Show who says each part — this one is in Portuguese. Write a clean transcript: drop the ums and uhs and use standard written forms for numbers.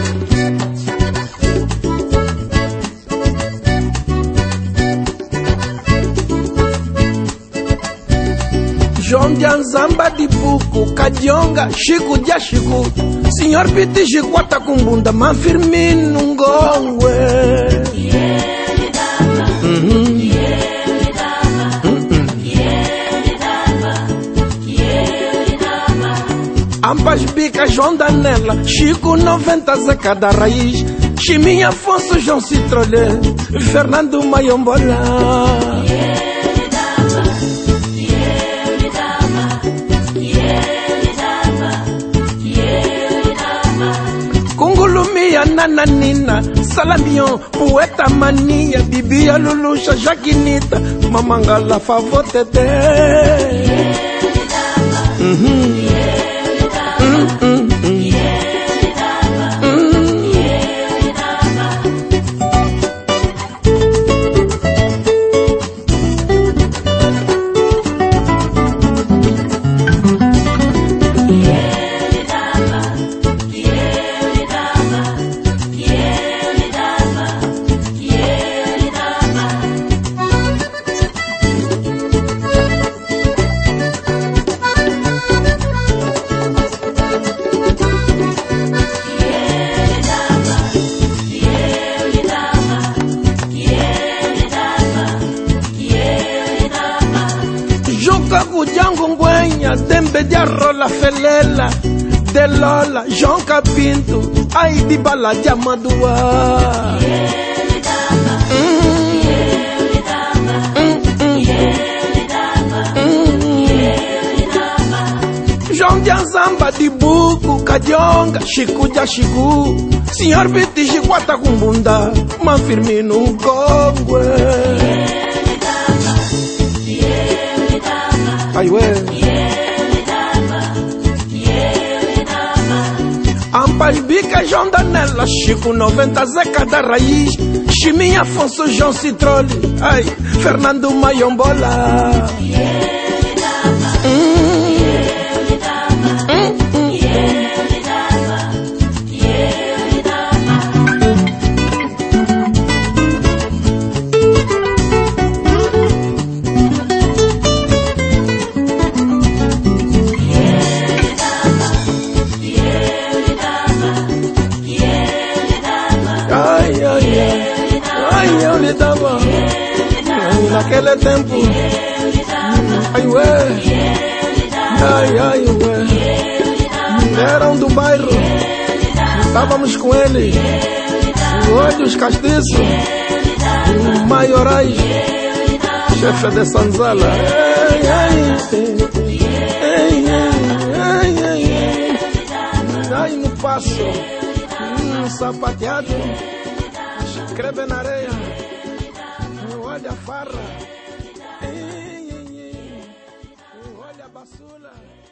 Speaker 1: João de Anzamba de Buco, Cadionga, Chico de Achico, Senhor Piti Chiquata com bunda, Manfirmino Ngongwe.
Speaker 2: E ele dava, e ele dava, e ele dava, e ele dava.
Speaker 1: Ambas Bica, João Danela, Chico 90, Zeca da Raiz, Chiminha Afonso, João Citrolé, Fernando Mayombola. Cungulumia, Nananina, Salamion, Poeta Mania, Bibia Luluxa, Jaquinita, Mamangala, Favotete. Dembe de Arrola Felela, de Lola, João Capinto, ai de Bala de Amadua.
Speaker 2: E ele dava, e ele dava, e ele dava, e ele dava.
Speaker 1: João de Anzamba de Buco, Cadionga, Chico de Achico, Senhor Piti Chiquata com bunda, Manfirmino Ngongwe.
Speaker 2: E ele dava, e ele dava,
Speaker 1: ai ué. Ambas Bica, João Danela, Chico 90, Zeca da Raiz, Chiminha Afonso, João Citrolli, ai, Fernando Mayombola.
Speaker 2: E ele dava, e ele dava, e ele dava, e ele dava.
Speaker 1: Ai, eu lhe dava, ai, naquele tempo, ai, ué, ai, ué, eram do bairro, estávamos com ele, olhos castiços, maiorais, chefe de Sanzala, ai, no passo, sapateado, escreve na areia, olha a farra, olha a basula.